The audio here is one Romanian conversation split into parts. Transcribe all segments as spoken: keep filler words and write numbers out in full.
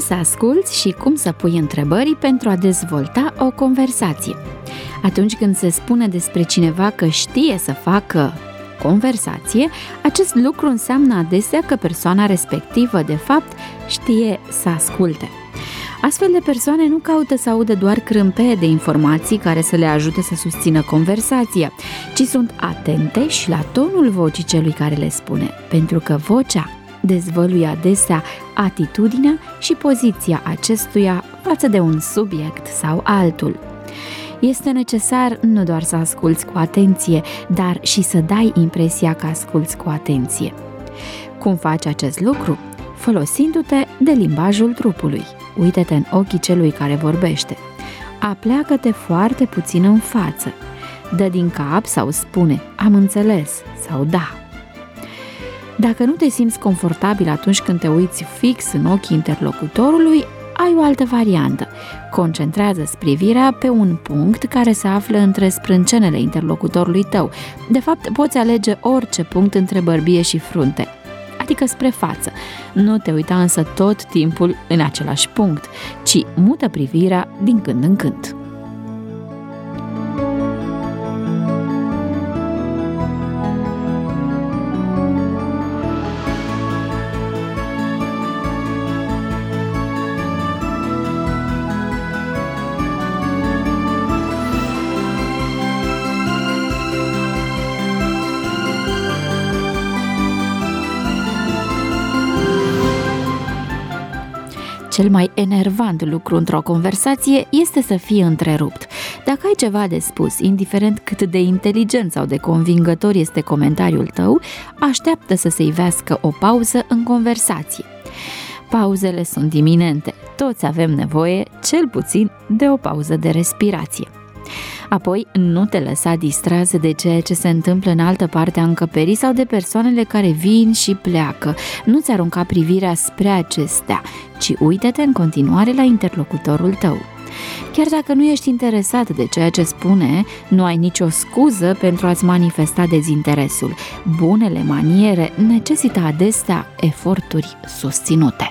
să asculți și cum să pui întrebări pentru a dezvolta o conversație. Atunci când se spune despre cineva că știe să facă conversație, acest lucru înseamnă adesea că persoana respectivă, de fapt, știe să asculte. Astfel de persoane nu caută să audă doar crâmpeie de informații care să le ajute să susțină conversația, ci sunt atente și la tonul vocii celui care le spune, pentru că vocea dezvăluie adesea atitudinea și poziția acestuia față de un subiect sau altul. Este necesar nu doar să asculți cu atenție, dar și să dai impresia că asculți cu atenție. Cum faci acest lucru? Folosindu-te de limbajul trupului. Uită-te în ochii celui care vorbește. Apleacă-te foarte puțin în față. Dă din cap sau spune "am înțeles" sau "da". Dacă nu te simți confortabil atunci când te uiți fix în ochii interlocutorului, ai o altă variantă. Concentrează-ți privirea pe un punct care se află între sprâncenele interlocutorului tău. De fapt, poți alege orice punct între bărbie și frunte, adică spre față. Nu te uita însă tot timpul în același punct, ci mută privirea din când în când. Cel mai enervant lucru într-o conversație este să fie întrerupt. Dacă ai ceva de spus, indiferent cât de inteligent sau de convingător este comentariul tău, așteaptă să se ivească o pauză în conversație. Pauzele sunt iminente. Toți avem nevoie, cel puțin, de o pauză de respirație. Apoi, nu te lăsa distras de ceea ce se întâmplă în altă parte a încăperii sau de persoanele care vin și pleacă. Nu-ți arunca privirea spre acestea, ci uită-te în continuare la interlocutorul tău. Chiar dacă nu ești interesat de ceea ce spune, nu ai nicio scuză pentru a-ți manifesta dezinteresul. Bunele maniere necesită adesea eforturi susținute.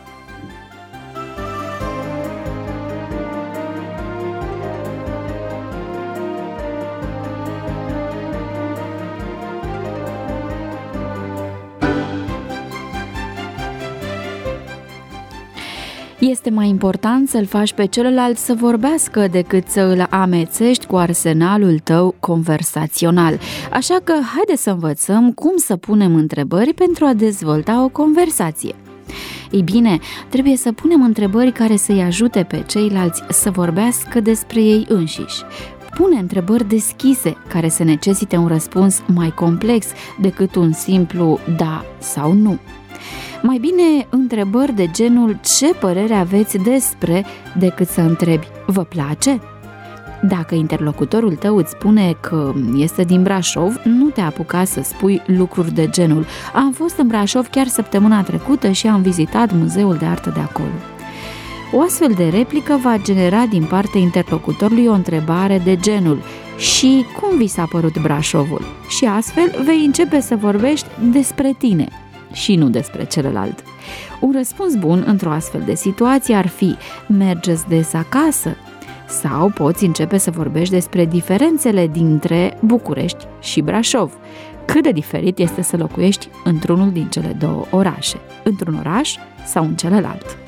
Este mai important să-l faci pe celălalt să vorbească decât să îl amețești cu arsenalul tău conversațional. Așa că haide să învățăm cum să punem întrebări pentru a dezvolta o conversație. Ei bine, trebuie să punem întrebări care să-i ajute pe ceilalți să vorbească despre ei înșiși. Pune întrebări deschise, care să necesite un răspuns mai complex decât un simplu da sau nu. Mai bine întrebări de genul "ce părere aveți despre" decât să întrebi "vă place?" Dacă interlocutorul tău îți spune că este din Brașov, nu te apuca să spui lucruri de genul "am fost în Brașov chiar săptămâna trecută și am vizitat muzeul de artă de acolo". O astfel de replică va genera din partea interlocutorului o întrebare de genul "și cum vi s-a părut Brașovul?" Și astfel vei începe să vorbești despre tine și nu despre celălalt. Un răspuns bun într-o astfel de situație ar fi "mergeți des acasă?" Sau poți începe să vorbești despre diferențele dintre București și Brașov. Cât de diferit este să locuiești într-unul din cele două orașe, într-un oraș sau în celălalt.